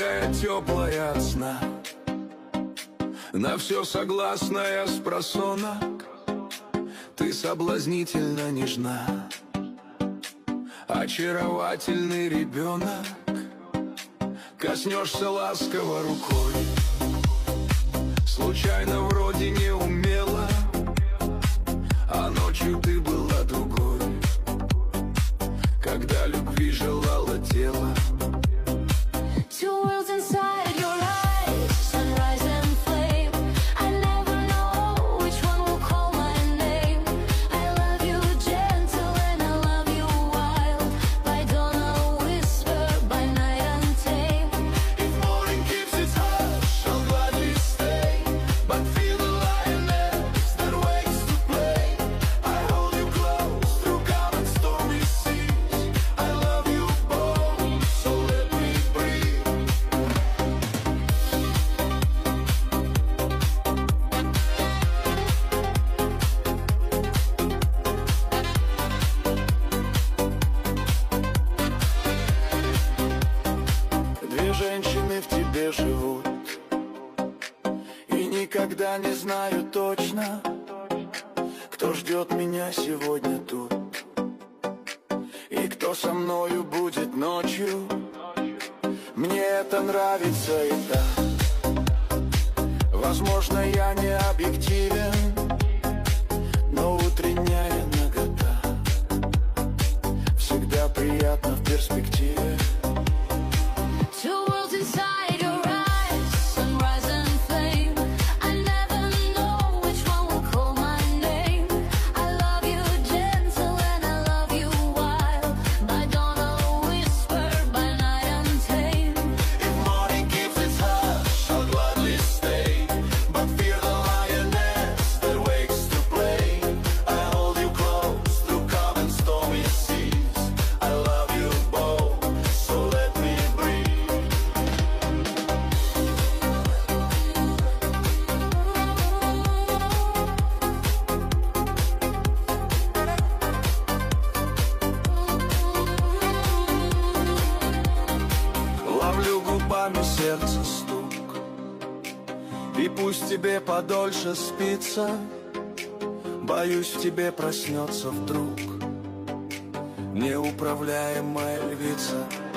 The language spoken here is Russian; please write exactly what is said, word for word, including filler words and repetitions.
сладкая, теплая от сна, на все согласная спросонок. Ты соблазнительно нежна, очаровательный ребенок. Коснешься ласково рукой, случайно вроде не умела, а ночью ты была другой, когда любви желала тело. Two worlds inside your eyes, sunrise and flame. I never know which one will call my name. I love you gentle and I love you wild, by dawn I'll whisper, by night untamed. If morning keeps its hush, I'll gladly stay, but feel the lioness that wakes to play. I hold you close through calm and stormy seas. I love you both, so let me breathe. Две женщины в тебе живут, и никогда не знаю точно, кто ждет меня сегодня тут, и кто со мною будет ночью. Мне это нравится и так. Возможно, я не объективен, но утренняя нагота всегда приятно в перспективе. Two worlds inside your eyes, sunrise and flame. I never know which one will call my name. I love you gentle and I love you wild, by dawn I'll whisper, by night untamed. If morning keeps its hush, I'll gladly stay, but fear the lioness that wakes to play. I hold you close through calm and stormy seas. I love you both, so let me breathe. Ловлю губами сердце стук, и пусть тебе подольше спится. Боюсь, в тебе проснется вдруг неуправляемая львица.